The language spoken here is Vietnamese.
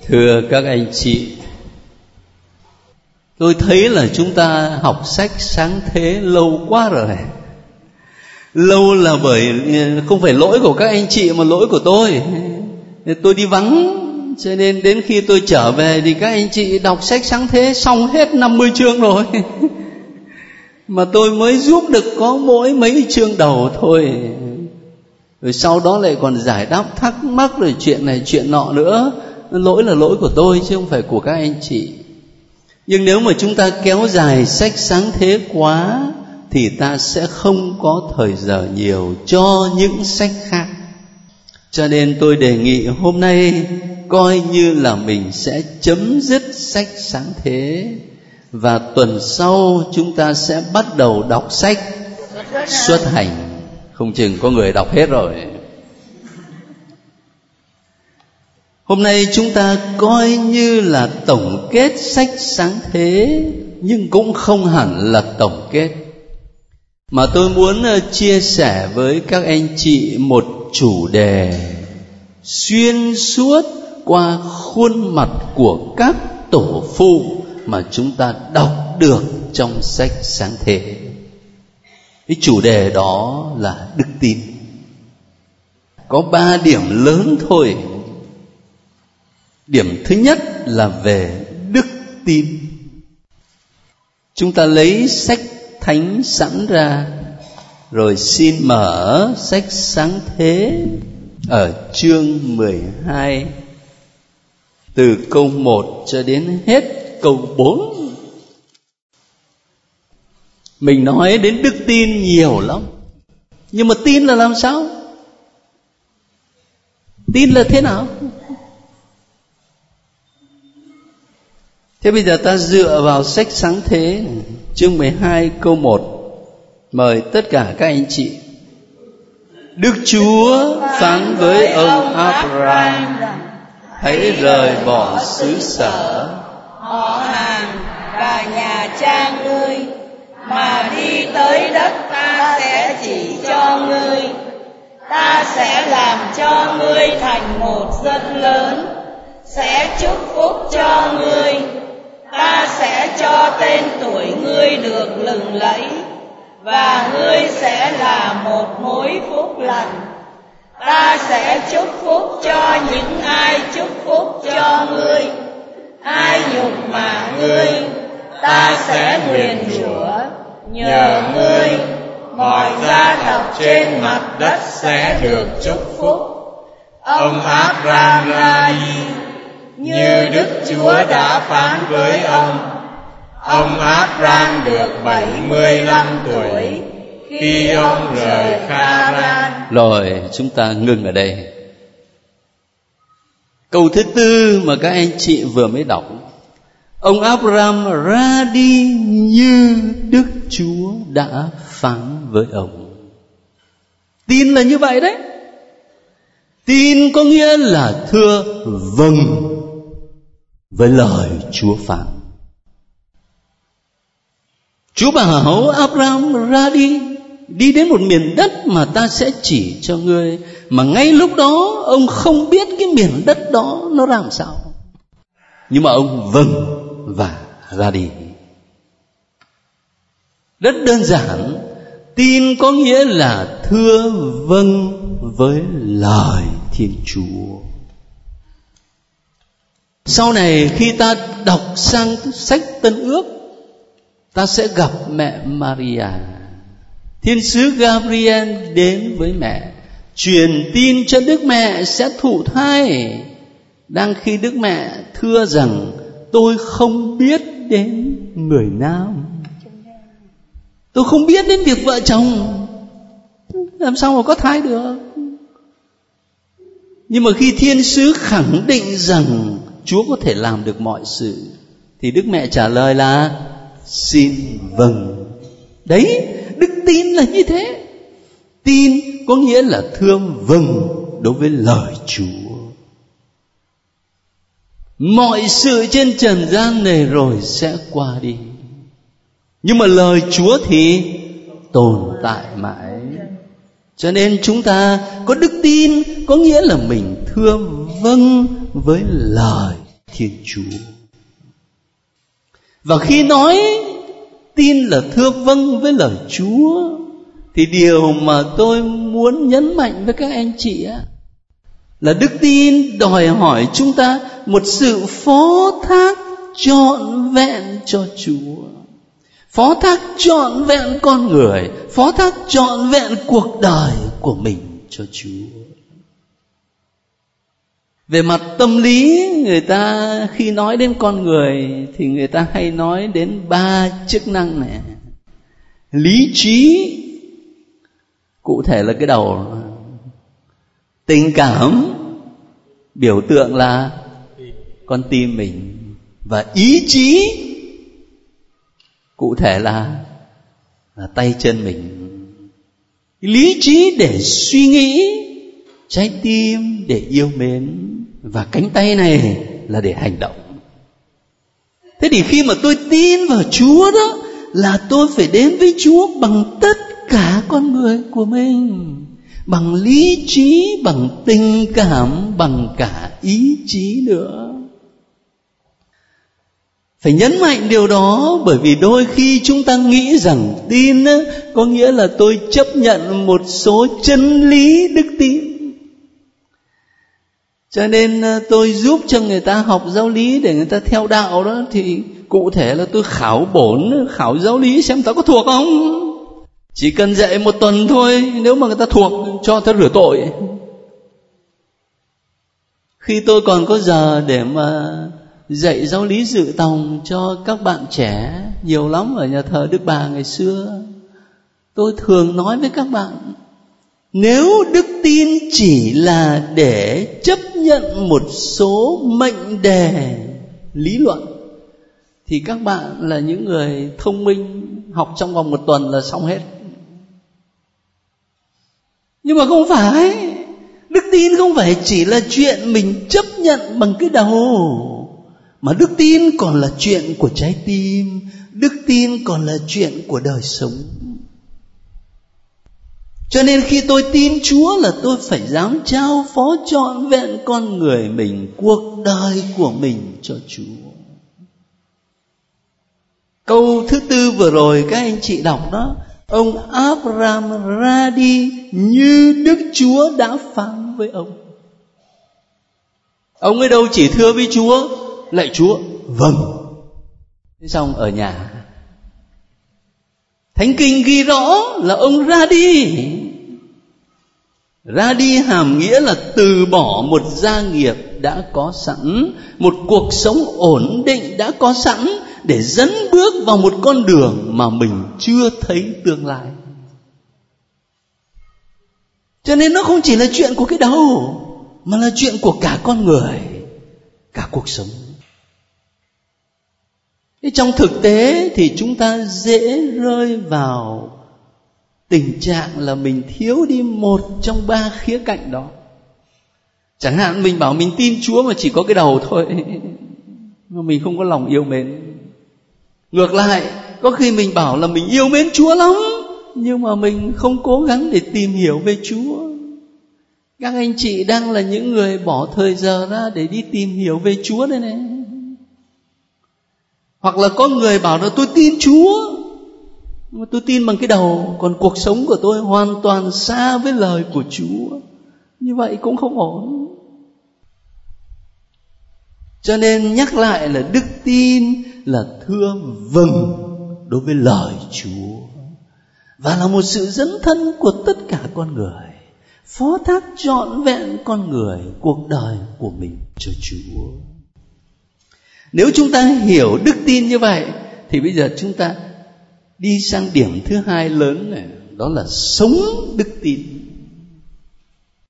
Thưa các anh chị, tôi thấy là chúng ta học sách sáng thế lâu quá rồi. Lâu là bởi không phải lỗi của các anh chị mà lỗi của tôi. Tôi đi vắng, cho nên đến khi tôi trở về thì các anh chị đọc sách sáng thế xong hết 50 chương rồi. Mà tôi mới giúp được có mỗi mấy chương đầu thôi. Rồi sau đó lại còn giải đáp thắc mắc rồi chuyện này chuyện nọ nữa. Lỗi là lỗi của tôi chứ không phải của các anh chị. Nhưng nếu mà chúng ta kéo dài sách sáng thế quá thì ta sẽ không có thời giờ nhiều cho những sách khác. Cho nên tôi đề nghị hôm nay coi như là mình sẽ chấm dứt sách sáng thế, và tuần sau chúng ta sẽ bắt đầu đọc sách xuất hành. Không chừng có người đọc hết rồi. Hôm nay chúng ta coi như là tổng kết sách sáng thế, nhưng cũng không hẳn là tổng kết. Mà tôi muốn chia sẻ với các anh chị một chủ đề xuyên suốt qua khuôn mặt của các tổ phụ mà chúng ta đọc được trong sách sáng thế. Cái chủ đề đó là đức tin. Có 3 điểm lớn thôi. Điểm thứ nhất là về đức tin. Chúng ta lấy sách thánh sẵn ra, rồi xin mở sách sáng thế ở chương 12, từ câu 1 cho đến hết câu 4. Mình nói đến đức tin nhiều lắm, nhưng mà tin là làm sao? Tin là thế nào? Thế bây giờ ta dựa vào sách sáng thế chương 12 câu 1. Mời tất cả các anh chị. Đức Chúa phán với ông Abraham: hãy rời bỏ xứ sở, họ hàng và nhà cha ngươi, mà đi tới đất ta sẽ chỉ cho ngươi. Ta sẽ làm cho ngươi thành một dân lớn, sẽ chúc phúc cho ngươi. Ta sẽ cho tên tuổi ngươi được lừng lẫy, và ngươi sẽ là một mối phúc lành. Ta sẽ chúc phúc cho những ai chúc phúc cho ngươi. Ai nhục mạ ngươi, ta sẽ nguyền rủa. Nhờ ngươi, mọi gia tộc trên mặt đất sẽ được chúc phúc. Ông Abraham ra đi, như Đức Chúa đã phán với ông. Ông Abraham được 75 tuổi khi ông rời Kharan. Rồi chúng ta ngừng ở đây. Câu thứ tư mà các anh chị vừa mới đọc. Ông Abraham ra đi như Đức Chúa đã phán với ông. Tin là như vậy đấy. Tin có nghĩa là thưa vâng với lời Chúa phán. Chúa bảo Abraham ra đi đến một miền đất mà ta sẽ chỉ cho ngươi. Mà ngay lúc đó ông không biết cái miền đất đó nó làm sao, nhưng mà ông vâng và ra đi. Rất đơn giản. Tin có nghĩa là thưa vâng với lời Thiên Chúa. Sau này khi ta đọc sang sách Tân Ước, ta sẽ gặp mẹ Maria. Thiên sứ Gabriel đến với mẹ, truyền tin cho Đức Mẹ sẽ thụ thai. Đang khi Đức Mẹ thưa rằng tôi không biết đến người nam, tôi không biết đến việc vợ chồng, làm sao mà có thai được. Nhưng mà khi thiên sứ khẳng định rằng Chúa có thể làm được mọi sự, thì Đức Mẹ trả lời là xin vâng. Đấy, đức tin là như thế. Tin có nghĩa là thương vâng đối với lời Chúa. Mọi sự trên trần gian này rồi sẽ qua đi, nhưng mà lời Chúa thì tồn tại mãi. Cho nên chúng ta có đức tin có nghĩa là mình thưa vâng với lời Thiên Chúa. Và khi nói tin là thưa vâng với lời Chúa, thì điều mà tôi muốn nhấn mạnh với các anh chị là đức tin đòi hỏi chúng ta một sự phó thác trọn vẹn cho Chúa. Phó thác trọn vẹn con người, phó thác trọn vẹn cuộc đời của mình cho Chúa. Về mặt tâm lý, người ta khi nói đến con người thì người ta hay nói đến 3 chức năng này. Lý trí, cụ thể là cái đầu. Tình cảm, biểu tượng là con tim mình. Và ý chí, cụ thể là tay chân mình. Lý trí để suy nghĩ, trái tim để yêu mến, và cánh tay này là để hành động. Thế thì khi mà tôi tin vào Chúa đó, là tôi phải đến với Chúa bằng tất cả con người của mình, bằng lý trí, bằng tình cảm, bằng cả ý chí nữa. Phải nhấn mạnh điều đó, bởi vì đôi khi chúng ta nghĩ rằng tin có nghĩa là tôi chấp nhận một số chân lý đức tin. Cho nên tôi giúp cho người ta học giáo lý để người ta theo đạo đó, thì cụ thể là tôi khảo bổn, khảo giáo lý xem ta có thuộc không. Chỉ cần dạy 1 tuần thôi, nếu mà người ta thuộc cho ta rửa tội. Khi tôi còn có giờ để mà dạy giáo lý dự tòng cho các bạn trẻ nhiều lắm ở nhà thờ Đức Bà ngày xưa, tôi thường nói với các bạn, nếu đức tin chỉ là để chấp nhận một số mệnh đề lý luận, thì các bạn là những người thông minh, học trong vòng 1 tuần là xong hết. Nhưng mà không phải. Đức tin không phải chỉ là chuyện mình chấp nhận bằng cái đầu, mà đức tin còn là chuyện của trái tim, đức tin còn là chuyện của đời sống. Cho nên khi tôi tin Chúa là tôi phải dám trao phó trọn vẹn con người mình, cuộc đời của mình cho Chúa. Câu thứ 4 vừa rồi các anh chị đọc đó, ông Abraham ra đi như Đức Chúa đã phán với ông. Ông ấy đâu chỉ thưa với Chúa, lạy Chúa, vâng. Thế xong ở nhà, Thánh Kinh ghi rõ là ông ra đi. Ra đi hàm nghĩa là từ bỏ một gia nghiệp đã có sẵn, một cuộc sống ổn định đã có sẵn, để dẫn bước vào một con đường mà mình chưa thấy tương lai. Cho nên nó không chỉ là chuyện của cái đầu, mà là chuyện của cả con người, cả cuộc sống. Thế trong thực tế thì chúng ta dễ rơi vào tình trạng là mình thiếu đi một trong 3 khía cạnh đó. Chẳng hạn mình bảo mình tin Chúa mà chỉ có cái đầu thôi, mà mình không có lòng yêu mến. Ngược lại, có khi mình bảo là mình yêu mến Chúa lắm, nhưng mà mình không cố gắng để tìm hiểu về Chúa. Các anh chị đang là những người bỏ thời giờ ra để đi tìm hiểu về Chúa đây này. Hoặc là có người bảo là tôi tin Chúa, mà tôi tin bằng cái đầu, còn cuộc sống của tôi hoàn toàn xa với lời của Chúa. Như vậy cũng không ổn. Cho nên nhắc lại là đức tin là thưa vâng đối với lời Chúa, và là một sự dấn thân của tất cả con người, phó thác trọn vẹn con người, cuộc đời của mình cho Chúa. Nếu chúng ta hiểu đức tin như vậy, thì bây giờ chúng ta đi sang điểm thứ 2 lớn này, đó là sống đức tin.